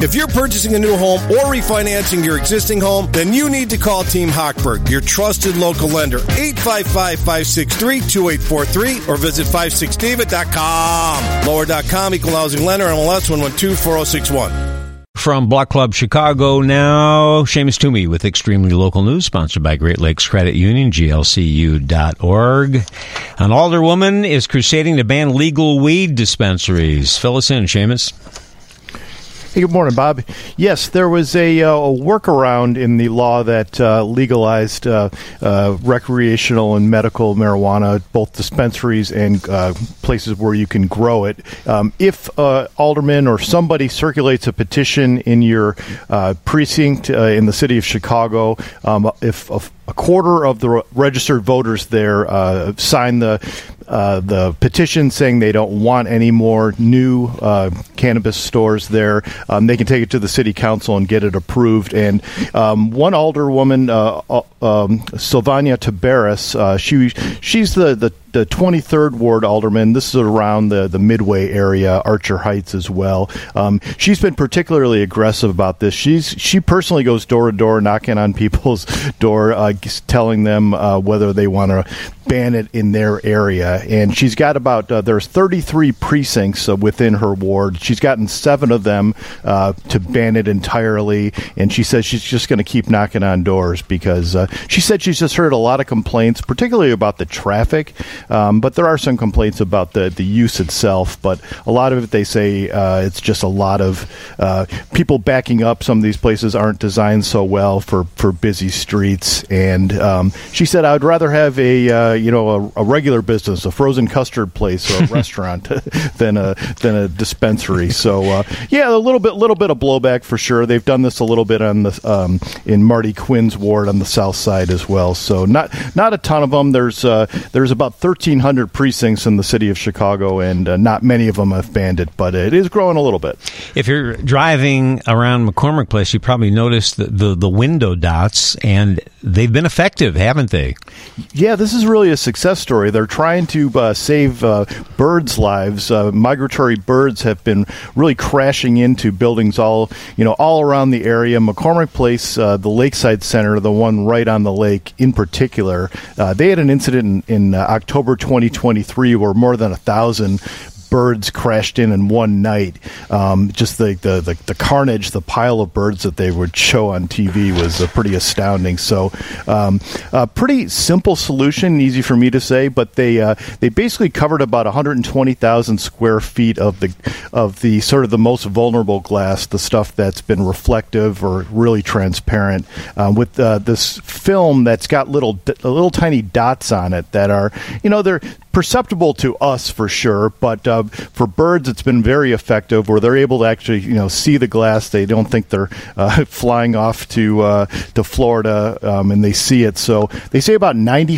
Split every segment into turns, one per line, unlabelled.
If you're purchasing a new home or refinancing your existing home, then you need to call Team Hochberg, your trusted local lender. 855-563-2843 or visit 56david.com. Lower.com, equal housing lender, MLS 1124061.
From Block Club Chicago now, Seamus Toomey with Extremely Local News, sponsored by Great Lakes Credit Union, glcu.org. An alderwoman is crusading to ban legal weed dispensaries. Fill us in, Seamus.
Hey, good morning, Bob. Yes, there was a workaround in the law that legalized recreational and medical marijuana, both dispensaries and places where you can grow it. If alderman or somebody circulates a petition in your precinct in the city of Chicago, if a quarter of the registered voters there sign the petition saying they don't want any more new cannabis stores there, they can take it to the city council and get it approved. And one alderwoman, Sylvania Tabares, she's the 23rd Ward alderman. This is around the Midway area, Archer Heights as well. She's been particularly aggressive about this. She personally goes door to door, knocking on people's door, telling them whether they want to ban it in their area. And she's got there's 33 precincts within her ward. She's gotten 7 of them to ban it entirely. And she says she's just going to keep knocking on doors because she said she's just heard a lot of complaints, particularly about the traffic. But there are some complaints about the use itself. But a lot of it, they say, it's just a lot of people backing up. Some of these places aren't designed so well for busy streets. And she said, I would rather have a regular business, a frozen custard place or a restaurant than a dispensary. So a little bit of blowback for sure. They've done this a little bit on the in Marty Quinn's ward on the south side as well. So not a ton of them. There's about 1,300 precincts in the city of Chicago, and not many of them have banned it, but it is growing a little bit.
If you're driving around McCormick Place, you probably noticed the window dots, and they've been effective, haven't they?
Yeah, this is really a success story. They're trying to save birds' lives. Migratory birds have been really crashing into buildings all around the area. McCormick Place, the Lakeside Center, the one right on the lake in particular, they had an incident in October 2023 where more than 1,000 birds crashed in one night. Just the carnage, the pile of birds that they would show on TV was pretty astounding. So a pretty simple solution, easy for me to say, but they basically covered about 120,000 square feet of the sort of the most vulnerable glass, the stuff that's been reflective or really transparent, with this film that's got little tiny dots on it that are, they're perceptible to us for sure, but for birds it's been very effective where they're able to actually see the glass. They don't think they're flying off to Florida, and they see it. So they say about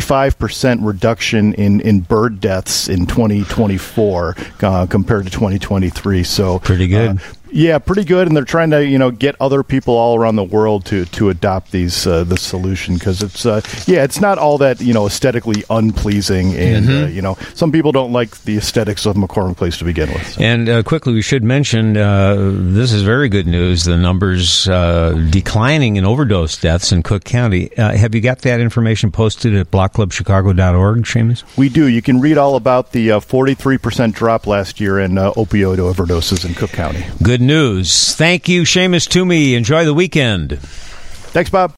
95% reduction in bird deaths in 2024 compared to 2023. So pretty good. Yeah, pretty good, and they're trying to get other people all around the world to adopt this solution because it's not all that aesthetically unpleasing, and some people don't like the aesthetics of McCormick Place to begin with. So.
And quickly, we should mention this is very good news. The numbers declining in overdose deaths in Cook County. Have you got that information posted at blockclubchicago.org, Seamus?
We do. You can read all about the 43% drop last year in opioid overdoses in Cook County.
Good news. Thank you, Seamus Toomey. Enjoy the weekend.
Thanks, Bob.